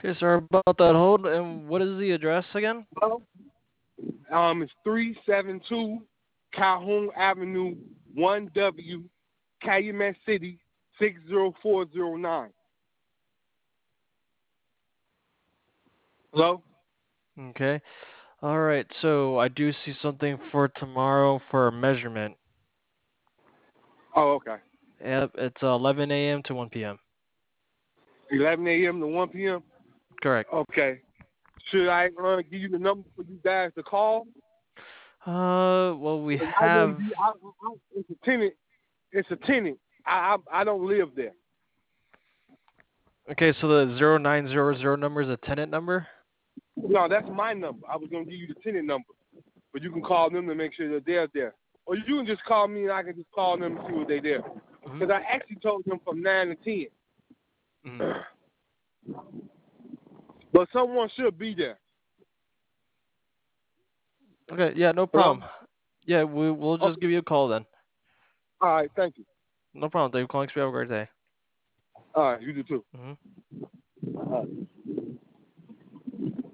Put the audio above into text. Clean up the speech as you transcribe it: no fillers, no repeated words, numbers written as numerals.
Okay, sorry about that hold. And what is the address again? Hello? It's 372 Calhoun Avenue, 1W, Calumet City, 60409. Hello? Okay. All right. So I do see something for tomorrow for a measurement. Oh, okay. Yep, it's 11 a.m. to 1 p.m. 11 a.m. to 1 p.m.? Correct. Okay. Should I give you the number for you guys to call? Well, we 'Cause I wouldn't have. be, it's a tenant. It's a tenant. I don't live there. Okay, so the 0900 number is a tenant number. No, that's my number. I was going to give you the tenant number. But you can call them to make sure that they're there. Or you can just call me and I can just call them and see what they're there. Mm-hmm. Because I actually told them from 9 to 10. Mm-hmm. But someone should be there. Okay, yeah, no Hello? problem. Yeah, we'll just Okay. give you a call then. All right. Thank you. No problem. Thank you for calling. Have a great day. All right. You do too. Hmm. All right.